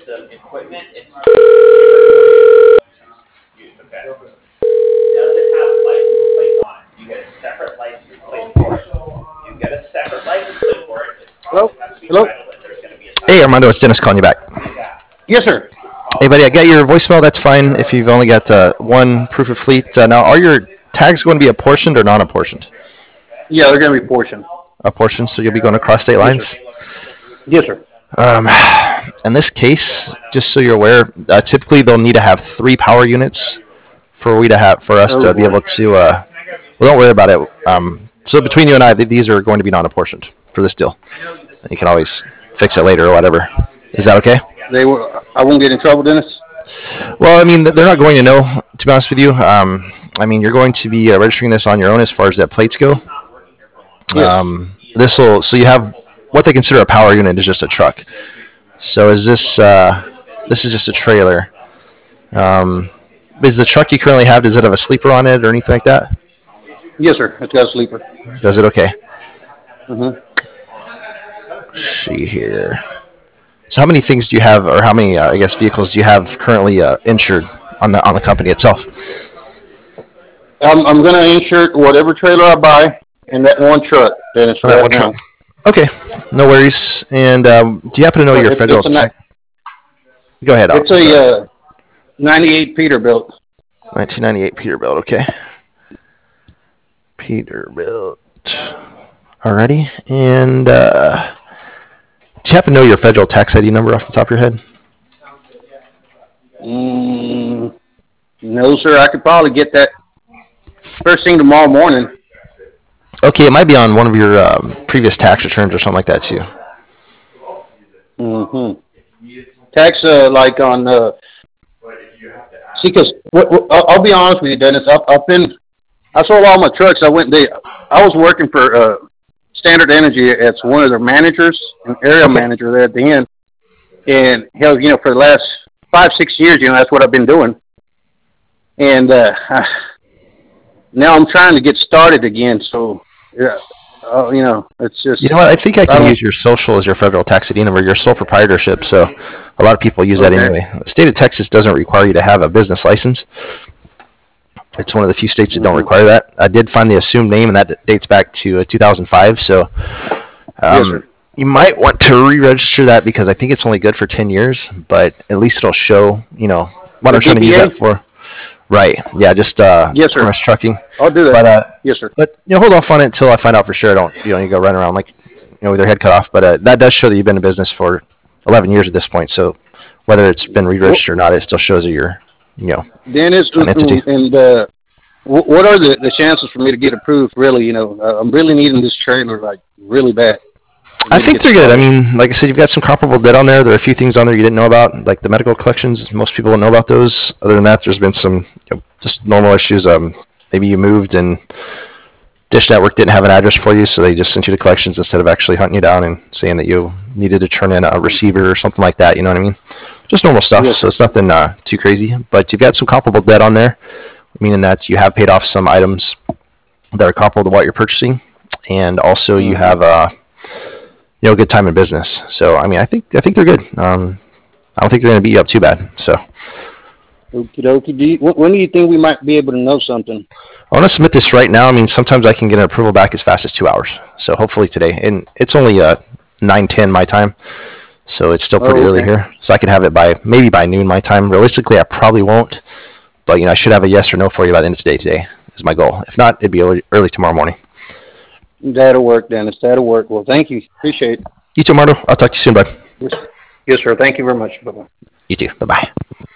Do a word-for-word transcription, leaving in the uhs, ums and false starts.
piece of equipment. It's okay. Does it have license plate on it? You get a separate license plate for it. You get a separate license plate for it. It's Hello? probably has to be Hello? titled that there's going to be a Hey, Armando, it's Dennis calling you back. Yes, sir. Hey, buddy, I got your voicemail. That's fine if you've only got uh, one proof of fleet. Uh, now, are your tags going to be apportioned or non-apportioned? Yeah, they're going to be portioned. Apportioned, so you'll be going across state lines? Yes, sir. Um, in this case, just so you're aware, uh, typically they'll need to have three power units for we to have for us to be able to. Uh, well, don't worry about it. Um, so between you and I, th- these are going to be non-apportioned for this deal. You can always fix it later or whatever. Is that okay? They were. I won't get in trouble, Dennis. Well, I mean, they're not going to know, to be honest with you. Um, I mean, you're going to be uh, registering this on your own as far as that plates go. Yes. Um, this will, so you have what they consider a power unit is just a truck. So is this, uh, this is just a trailer. Um, is the truck you currently have, does it have a sleeper on it or anything like that? Yes, sir. It's got a sleeper. Does it? Okay. Mm-hmm. Let's see here. So how many things do you have, or how many, uh, I guess, vehicles do you have currently uh, insured on the on the company itself? I'm, I'm going to insure whatever trailer I buy in that one truck, Dennis, That right one now. truck. Okay, no worries. And um, do you happen to know your It's, federal it's a, tax? Go ahead. it's Al. a uh, ninety-eight Peterbilt. nineteen ninety-eight Peterbilt. Okay. Peterbilt. Alrighty. And uh, do you happen to know your federal tax I D number off the top of your head? Mm, no, sir. I could probably get that first thing tomorrow morning. Okay, it might be on one of your um, previous tax returns or something like that too. Mm-hmm. Tax, uh, like on, uh, see, because I'll, I'll be honest with you, Dennis. I've, I've been, I sold all my trucks. I went, they, I was working for uh, Standard Energy as one of their managers, an area Okay. manager there at the end. And, hell, you know, for the last five, six years, you know, that's what I've been doing. And uh, now I'm trying to get started again. So, yeah, uh, you know, it's just. You know what? I think I I can don't- use your social as your federal tax I D number, your sole proprietorship. So a lot of people use that Okay. anyway. The state of Texas doesn't require you to have a business license. It's one of the few states that don't Mhm. require that. I did find the assumed name, and that dates back to uh, two thousand five. So um, Yes, sir. you might want to re-register that because I think it's only good for ten years, but at least it'll show, you know, what The I'm trying to use D P A? that for. Right. Yeah, just uh, Yes, sir. Performance Trucking. I'll do that. But uh, Yes, sir. but you know, hold off on it until I find out for sure. I don't, you know, you go running around like, you know, with your head cut off. But uh, that does show that you've been in business for eleven years at this point. So whether it's been re-registered or not, it still shows that you're, you know, Dennis, an entity. and uh, wh- what are the, the chances for me to get approved? Really, you know, uh, I'm really needing this trailer like really bad. I think they're good. I mean, like I said, you've got some comparable debt on there. There are a few things on there you didn't know about, like the medical collections. Most people don't know about those. Other than that, there's been some, you know, just normal issues. Um, maybe you moved and Dish Network didn't have an address for you, so they just sent you to collections instead of actually hunting you down and saying that you needed to turn in a receiver or something like that. You know what I mean? Just normal stuff. Yes. So it's nothing uh, too crazy. But you've got some comparable debt on there, meaning that you have paid off some items that are comparable to what you're purchasing, and also you have a, you know, good time in business. So I mean, I think I think they're good. Um, I don't think they're going to beat you up too bad. So Okie dokie. Do you, wh- when do you think we might be able to know something? I want to submit this right now. I mean, sometimes I can get an approval back as fast as two hours. So hopefully today, and it's only uh, nine ten my time, so it's still pretty Oh, early okay. here. So I can have it by maybe by noon my time. Realistically, I probably won't, but you know, I should have a yes or no for you by the end of today. Today is my goal. If not, it'd be early, early tomorrow morning. That'll work, Dennis. That'll work. Well, thank you. Appreciate it. You too, Mardo. I'll talk to you soon, bud. Yes, yes sir. Thank you very much. Bye-bye. You too. Bye bye.